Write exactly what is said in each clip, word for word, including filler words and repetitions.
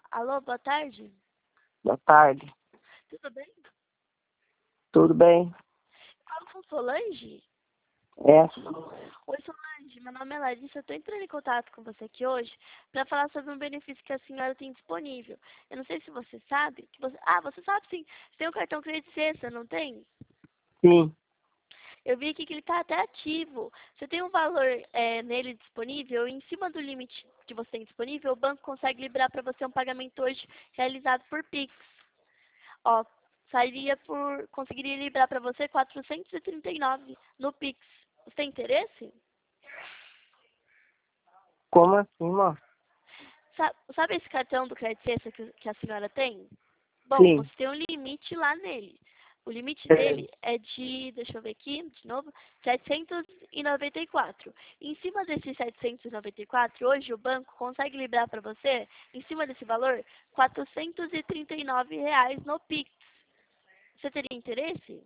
Alô, boa tarde. Boa tarde. Tudo bem? Tudo bem? Falo com Solange? É. Oi, Solange. Meu nome é Larissa. Eu estou entrando em contato com você aqui hoje para falar sobre um benefício que a senhora tem disponível. Eu não sei se você sabe. Que você... Ah, você sabe sim. Você tem um cartão crédito sexta, não tem? Sim. Eu vi aqui que ele está até ativo. Você tem um valor é, nele disponível? Em cima do limite que você tem disponível, o banco consegue liberar para você um pagamento hoje realizado por Pix. Ó, sairia por... Conseguiria liberar para você quatrocentos e trinta e nove no Pix. Você tem interesse? Como assim, moça? Sabe, sabe esse cartão do crédito sexta que, que a senhora tem? Bom, Sim. você tem um limite lá nele. O limite É. dele é de, deixa eu ver aqui, de novo, setecentos e noventa e quatro. Em cima desses setecentos e noventa e quatro, hoje o banco consegue liberar para você, em cima desse valor, quatrocentos e trinta e nove reais no Pix. Você teria interesse?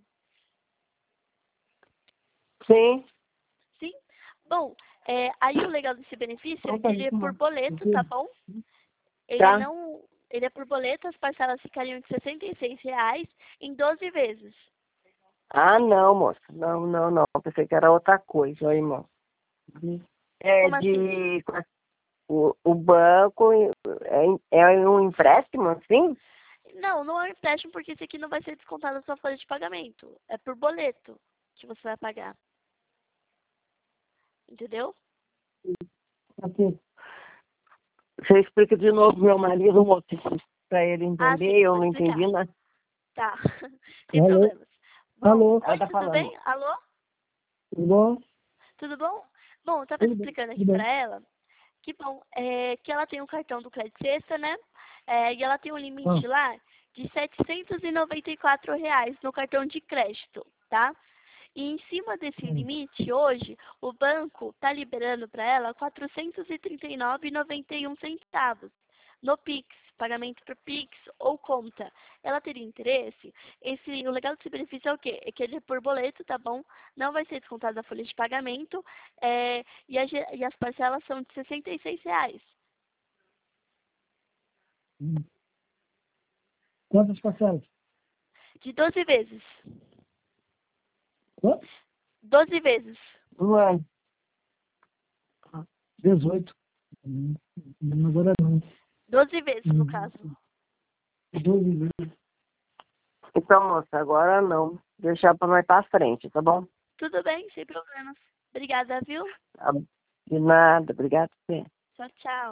Sim. Sim? Bom, é, aí o legal desse benefício é que ele é por boleto, tá bom? Ele Tá? não... Ele é por boleto, as parcelas ficariam de sessenta e seis reais em doze vezes. Ah, não, moça. Não, não, não. Pensei que era outra coisa, aí, irmão. É Como assim? de... O, o banco é, é um empréstimo, assim? Não, não é um empréstimo porque esse aqui não vai ser descontado da sua folha de pagamento. É por boleto que você vai pagar. Entendeu? Aqui. Você explica de novo pro meu marido, moça, pra ele Ah, entender. sim, Eu vou não explicar. entendi nada. Tá. Sem Alô? problemas. Bom, Alô? Ela oi, tá tudo falando. bem? Alô? Tudo bom? Tudo bom? Bom, eu tava Tudo bem. explicando aqui Tudo pra bem. ela que, bom, é, que ela tem um cartão do Crédito Sexta, né? É, e ela tem um limite lá de setecentos e noventa e quatro reais no cartão de crédito, tá? E em cima desse Hum. limite, hoje, o banco está liberando para ela quatrocentos e trinta e nove reais e noventa e um centavos no Pix, pagamento por Pix ou conta. Ela teria interesse? Esse, o legal desse benefício é o quê? É que ele é por boleto, tá bom? Não vai ser descontado da folha de pagamento é, e, a, e as parcelas são de sessenta e seis reais. Hum. Quantas parcelas? De doze vezes. Quanto? doze vezes. Um ano. dezoito. Hum, Agora não. doze vezes, no Hum, caso. doze vezes. Então, moça, agora não. Deixar pra mais pra frente, tá bom? Tudo bem, sem problemas. Obrigada, viu? Tá. De nada. Obrigado por você. Tchau, tchau.